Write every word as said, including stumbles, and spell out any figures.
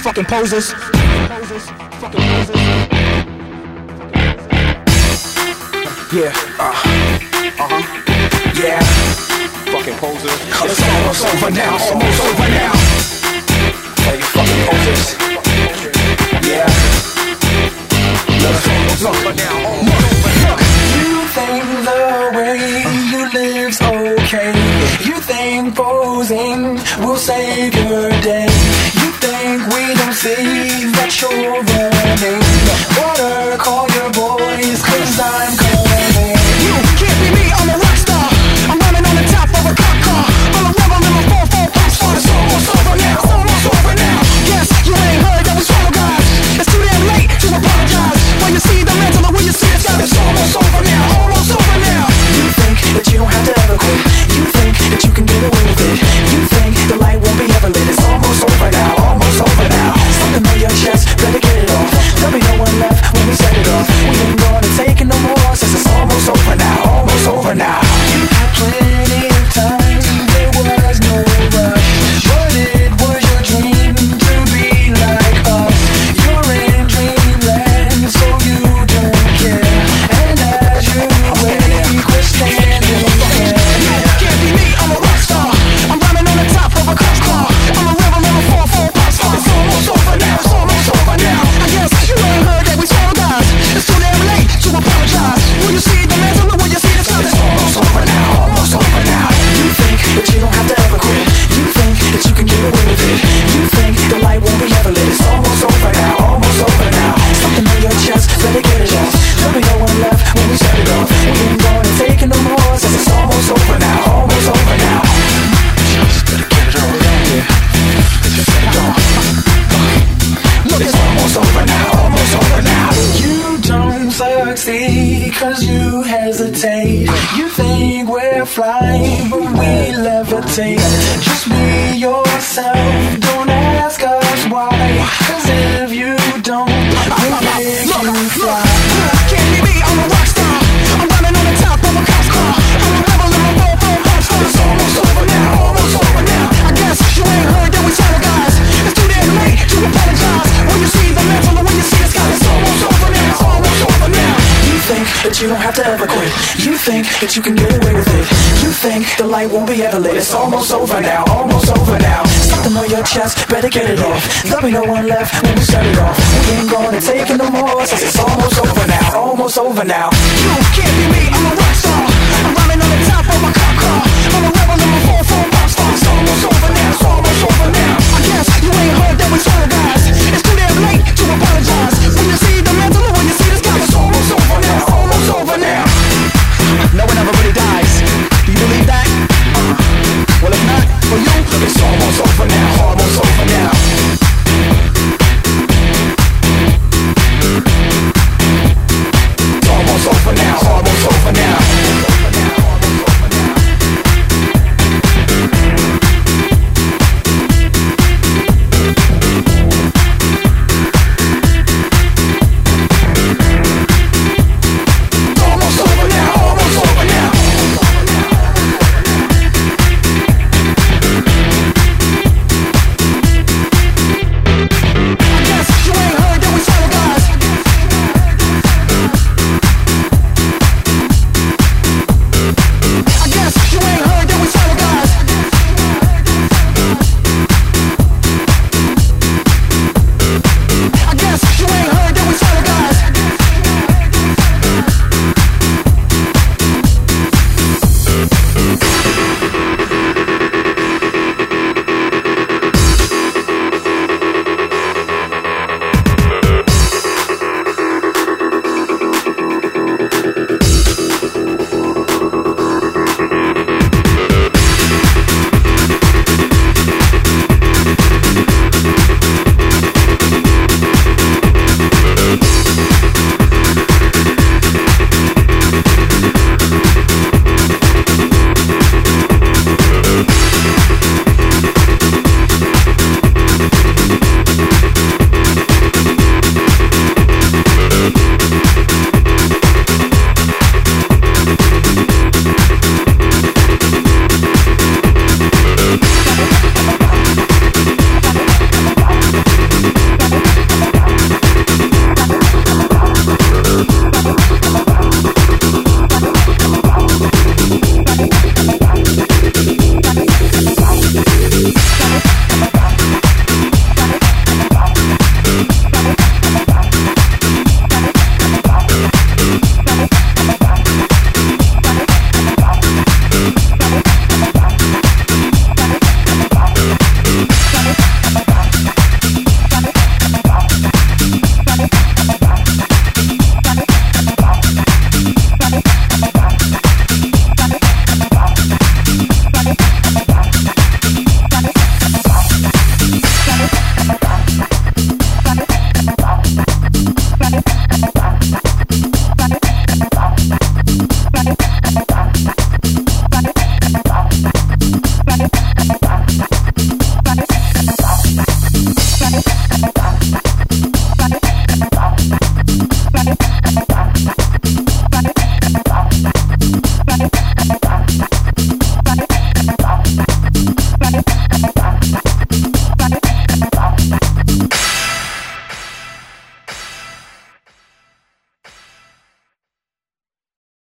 fucking posers. Posers, fucking posers. Yeah, uh, uh-huh, yeah. Fucking posers. It's almost over now, almost over now. All you fucking posers. Yeah. It's almost over now, almost over now. You think the way you live's okay. You think posing will save your day. You think we don't see that you're running. Water, call your boys, cause I'm coming. You can't be me, I'm a rock star. I'm running on the top of a cop car. I'm a rebel in my four four pop star. It's almost over now, it's almost over now. Yes, you ain't heard that we swallow guys. It's too damn late to apologize. When you see the mantle or when you see the sky, it's almost over now, almost over now. You think that you don't have to ever quit. You think that you can get away with it. You think the light won't be ever lit. It's almost over now, almost over now. Something on your chest, better get it off. There'll be no one left when we set it off. We ain't gonna take it no more, since it's almost over now, almost over now. You had plenty of time, there was no rush. But it was your dream to be like us. You're in dreamland, so you don't care. And as you wake, we're standing there. You can't be me, I'm a rock star. I'm running on the top of a cop car. I'm a rebel in my four four pop star. It's almost over now, it's almost over now. I guess you ain't heard that we swallow guys. It's too damn late to apologize. Will you see the mantle or will you see the sky? It's almost over now, almost over now. You think that you don't have to ever quit. You think that you can get away with it. You think the light won't be ever lit. It's almost over now, almost over now. Something on your chest, better get it off. There'll be no one left when we set it off. We ain't gonna take it no more, since it's almost over now, almost over now. Just better get it off. Yeah, just set it off. Look, it's almost over now, almost over now. You don't succeed cause you hesitate. You think we're flying but we levitate. Just be yourself, don't ask us why. Cause if you don't, we'll make you fly. Can't be me, I'm a rock star. I'm running on the top of a cop car. I'm a rebel in my four four pop star. It's almost over now, almost over now. I guess you ain't heard that we swallow guys. It's too damn late to apologize. When you see the mantle or when you see the sky, it's almost over now, it's almost over now. You think that you don't have to ever quit. You think that you can get away with it. You think the light won't be ever lit. It's almost over now, almost over now. Something on your chest, better get it off. There'll be no one left when we set it off. We ain't gonna take it no more, since it's almost over now, almost over now. You can't be me, I'm a rock star.